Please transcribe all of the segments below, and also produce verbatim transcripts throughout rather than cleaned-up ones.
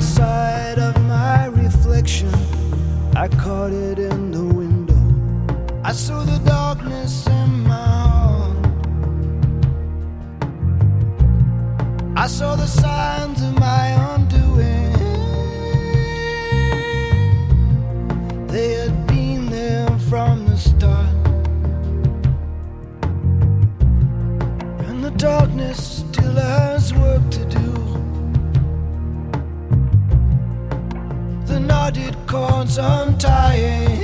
outside of my reflection. I caught it in the window. I saw the darkness in my heart. I saw the signs of my undoing. They had been there from the start. And the darkness still has work to do. The knotted cords untying,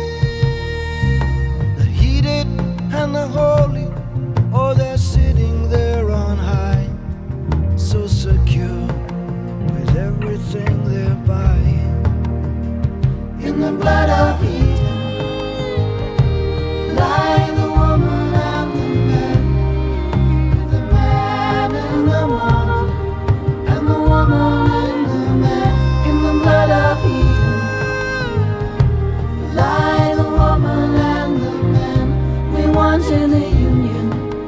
the heated and the holy, oh, they're sitting there on high, so secure with everything they're buying. In the blood of Eden lie the woman and the man, the man and the woman, and the woman and the man. In the blood of Eden lie the woman and the man. We wanted the union,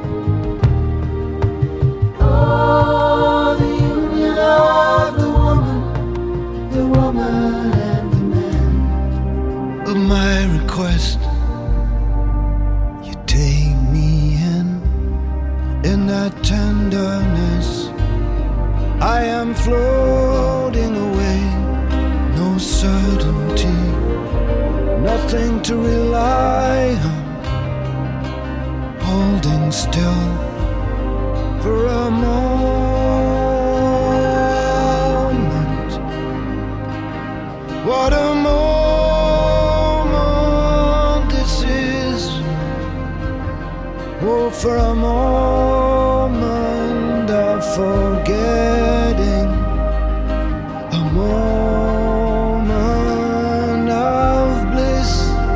oh, the union of the woman, the woman and the man. Of my request, you take me in, in that tenderness. I am floating away, no certainty, nothing to rely on, holding still for a moment. What a moment this is. Oh, for a moment of forgetting, a moment of bliss.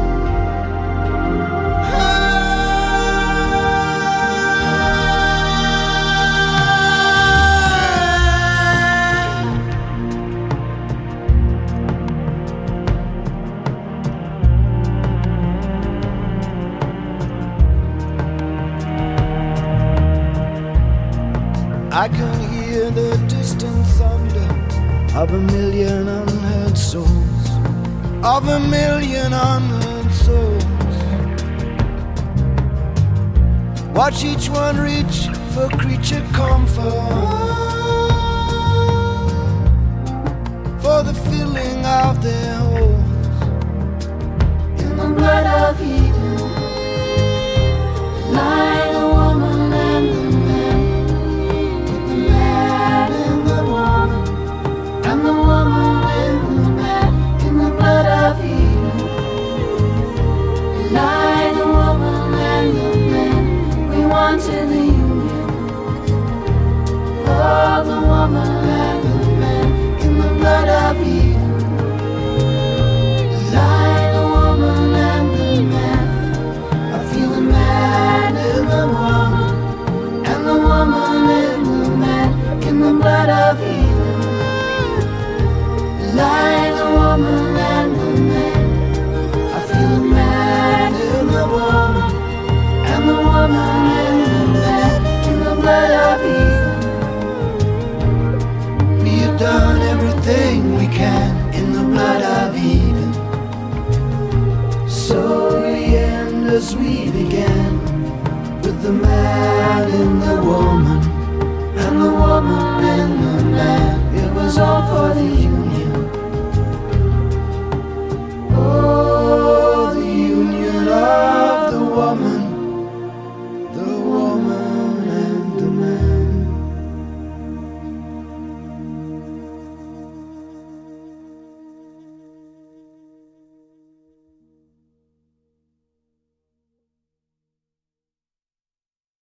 I can hear the distant thunder of a million unheard souls, of a million unheard souls. Watch each one reach for creature comfort, for the filling of their holes. In the blood of Eden lie the woman and the man, the man and the woman, and the woman and the man. In the blood of Eden lie the woman and the man. We wanted the union of the woman and the man. In the blood of Eden lie the woman and the man. I feel the man and the woman, and the woman and the man. In the blood of Eden lie the woman and the man. I feel the man and the woman, and the woman and the man. In the blood of Eden we have done everything we can. In the blood of Eden, so we end as we began, with the man and the woman, and the woman and the man. It was all for the union.